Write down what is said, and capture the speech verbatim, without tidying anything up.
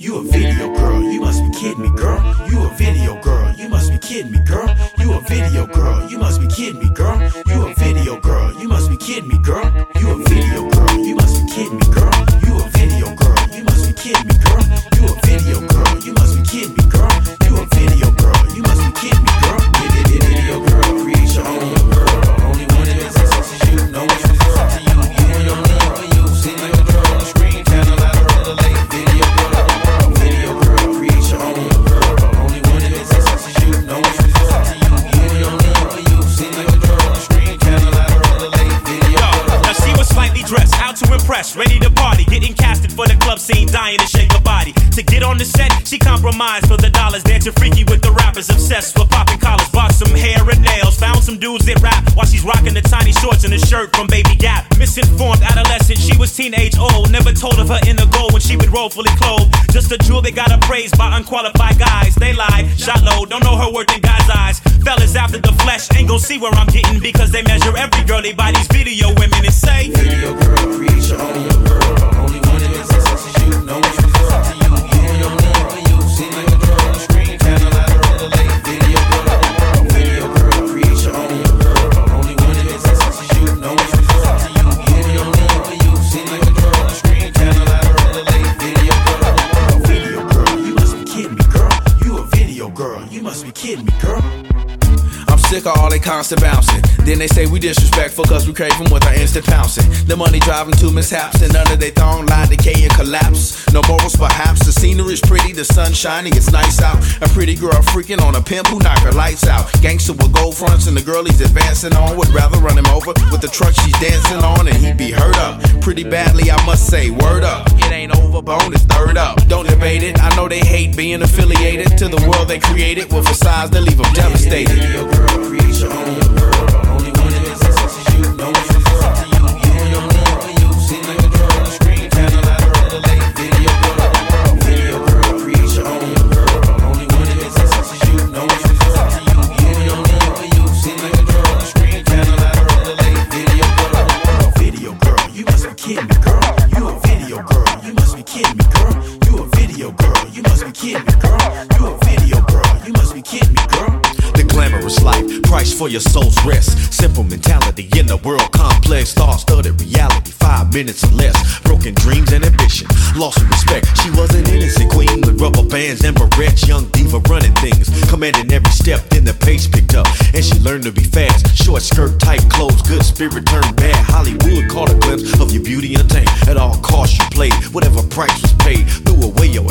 You a video girl, you must be kidding me, girl. You a video girl, you must be kidding me, girl. You a video girl, you must be kidding me, girl. You a video girl, you must be kidding me, girl. You a video girl, you must be kidding me, girl. You a video girl, you must be kidding me, girl. You a video girl, you must be kidding me, girl. You a video girl, you must be kidding me, girl. Video girl, create your own girl. Only one that makes sense is you. No one's referring to you. You and your need for you. See like a girl on the screen, channel out of the lake. Video girl, video girl, create your own girl. Only one that makes sense is you. No one's referring to you. You and your need for you. See like a girl on the screen, channel out of the lake. Video girl. Now she was slightly dressed, out to impress, ready to party, getting casted for the club scene, dying to shake her body. To get on the set, she compromised for the dollars, dancing freaky with the rappers, obsessed with popping collars. Bought some hair and nails, found some dudes that rap while she's rocking the tiny shorts and a shirt from Baby Gap. Misinformed adolescent, she was teenage old, never told of her inner goal when she would roll fully clothed. Just a jewel that got appraised by unqualified guys. They lie, shot low, don't know her worth in God's eyes. Fellas after the flesh ain't gon' see where I'm getting, because they measure every girl they buy these video women and say, video girl, create your own girl. Only one that makes sense is you. No one's referring to you. You and your need for you. See like a girl on the screen, channel out of the lake. Video girl, video girl, create your own girl. Only one that makes sense is you. No one's referring to you. You and your need for you. See like a girl on the screen, channel out of the lake. Video girl, video girl, you must be kidding me, girl. You a video girl, you must be kidding me, girl. I'm sick of all they constant bouncing. Then they say we disrespectful cause we craving with our instant pouncing. The money driving to mishaps and under they thong lie, decay and collapse. No morals perhaps, the scenery's pretty, the sun shining, it's nice out. A pretty girl freaking on a pimp who knock her lights out. Gangster with gold fronts and the girl he's advancing on would rather run him over with the truck she's dancing on and he'd be hurt up. Pretty badly I must say, word up. It ain't over, bone, it's third up. Don't debate it, I know they hate being affiliated to the world they created with facades that leave them devastated. Video girl, create your own girl. Only one that makes sense is you. No one's referring to you. You and your need for you. See like a girl on the screen, channel out of the lake. Video girl, video girl, create your own girl. Only one that makes sense is you. No one's referring to you. You and your need for you. See like a girl on the screen, channel out of the lake. Video girl, video girl, you must be kidding me, girl. You a video girl, you must be kidding me, girl. You a video girl, you must be kidding me, girl. You a video girl, you must be kidding me, girl. The glamorous life, price for your soul's rest. Simple mentality in the world complex. Star-studded reality, five minutes or less. Broken dreams and ambition, lost respect. She was an innocent queen with rubber bands and barrettes. Young diva running things, commanding every step. Then the pace picked up and she learned to be fast. Short skirt, tight clothes, good spirit turned bad. Hollywood caught a glimpse of your beauty and taint. At all costs you played, whatever price was paid. Threw away your